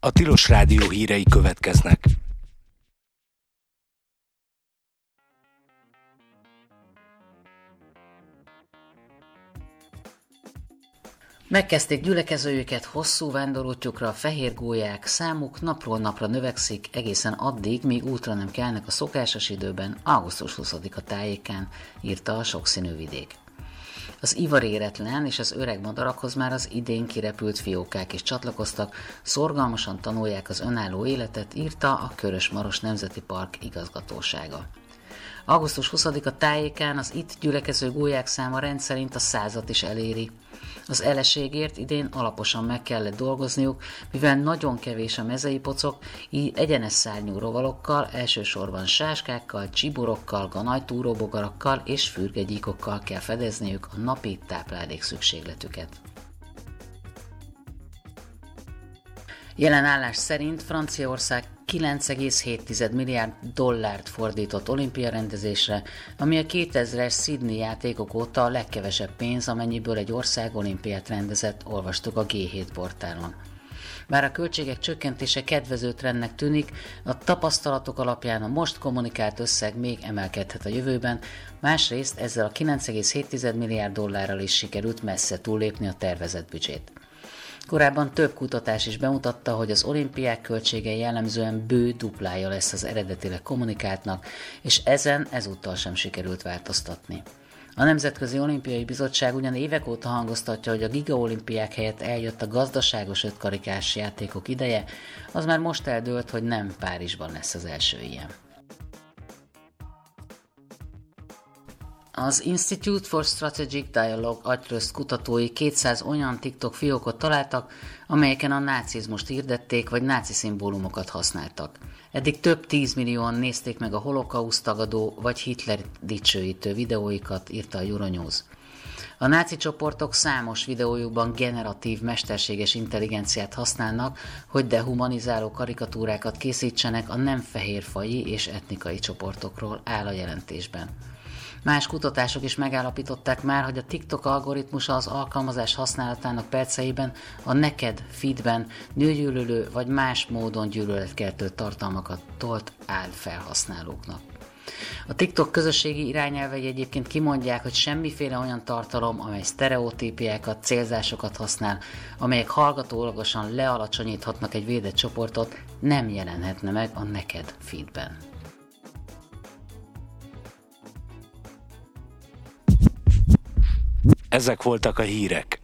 A Tilos Rádió hírei következnek. Megkezdték gyülekezőjüket hosszú vándorútjukra, a fehér gólyák számuk napról napra növekszik, egészen addig, míg útra nem kelnek a szokásos időben, augusztus 20-a tájékán, írta a sokszínű vidék. Az ivaréretlen és az öreg madarakhoz már az idén kirepült fiókák is csatlakoztak, szorgalmasan tanulják az önálló életet, írta a Körös-Maros Nemzeti Park igazgatósága. Augusztus 20-a tájékán az itt gyülekező gólyák száma rendszerint a 100-at is eléri. Az eleségért idén alaposan meg kellett dolgozniuk, mivel nagyon kevés a mezei pocok, így egyenes szárnyú rovalokkal, elsősorban sáskákkal, csiborokkal, ganajtúróbogarakkal és fürgegyíkokkal kell fedezniük a napi táplálék szükségletüket. Jelen állás szerint Franciaország 9,7 milliárd dollárt fordított olimpiarendezésre, ami a 2000-es Sydney játékok óta a legkevesebb pénz, amennyiből egy ország olimpiát rendezett, olvastuk a G7 portálon. Bár a költségek csökkentése kedvező trendnek tűnik, a tapasztalatok alapján a most kommunikált összeg még emelkedhet a jövőben, másrészt ezzel a 9,7 milliárd dollárral is sikerült messze túllépni a tervezett büdzsét. Korábban több kutatás is bemutatta, hogy az olimpiák költsége jellemzően bő duplája lesz az eredetileg kommunikáltnak, és ezen ezúttal sem sikerült változtatni. A Nemzetközi Olimpiai Bizottság ugyan évek óta hangoztatja, hogy a gigaolimpiák helyett eljött a gazdaságos ötkarikás játékok ideje, az már most eldőlt, hogy nem Párizsban lesz az első ilyen. Az Institute for Strategic Dialogue agytröszt kutatói 200 olyan TikTok fiókot találtak, amelyeken a nácizmust hirdették, vagy náci szimbólumokat használtak. Eddig több 10 millióan nézték meg a holokauszt tagadó, vagy Hitler dicsőítő videóikat, írta a Euronews. A náci csoportok számos videójukban generatív mesterséges intelligenciát használnak, hogy dehumanizáló karikatúrákat készítsenek a nem fehérfaji és etnikai csoportokról, áll a jelentésben. Más kutatások is megállapították már, hogy a TikTok algoritmusa az alkalmazás használatának perceiben a neked feedben nőgyűlölő vagy más módon gyűlöletkeltő tartalmakat tolt áll felhasználóknak. A TikTok közösségi irányelvei egyébként kimondják, hogy semmiféle olyan tartalom, amely sztereotípiákat, célzásokat használ, amelyek hallgatólagosan lealacsonyíthatnak egy védett csoportot, nem jelenhetne meg a neked feedben. Ezek voltak a hírek.